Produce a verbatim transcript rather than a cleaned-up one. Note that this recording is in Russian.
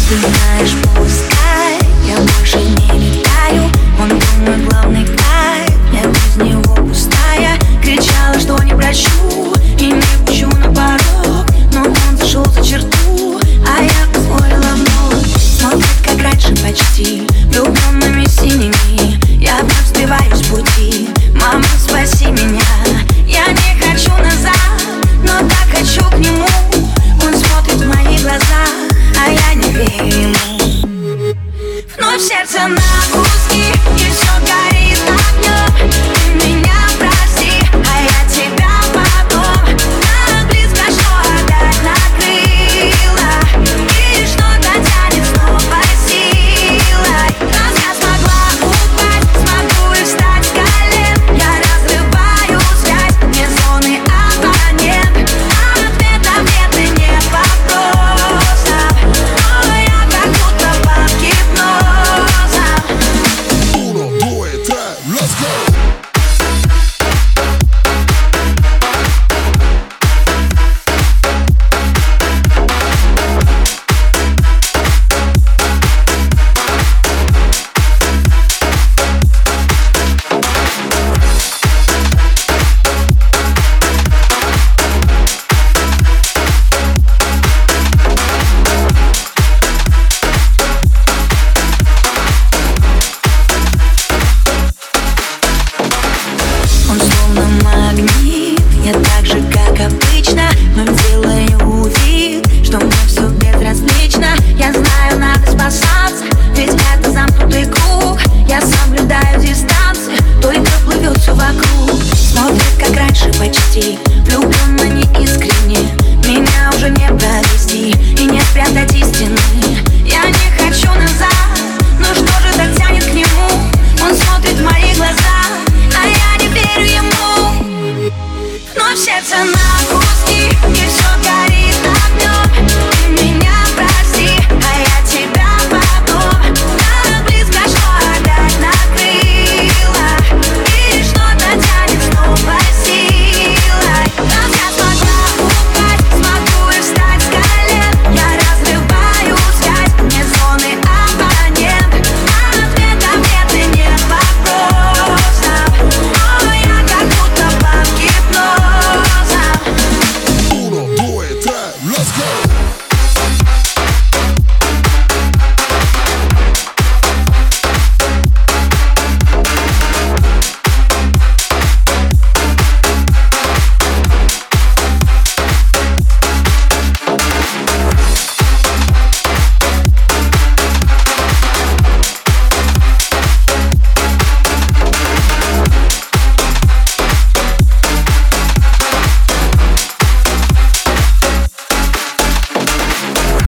Ты знаешь, пускай я больше не летаю, он был мой главный кайф, я без него пустая. Кричала, что не прощу и не пущу на порог, но он зашел за черту, а я позволила вновь. Смотрит, как раньше почти, влюбленными синими. Я вновь сбиваюсь с пути. Мама, спаси меня, я не хочу назад, но так хочу к нему. Он смотрит в мои глаза, а я не верю ему. Вновь сердце на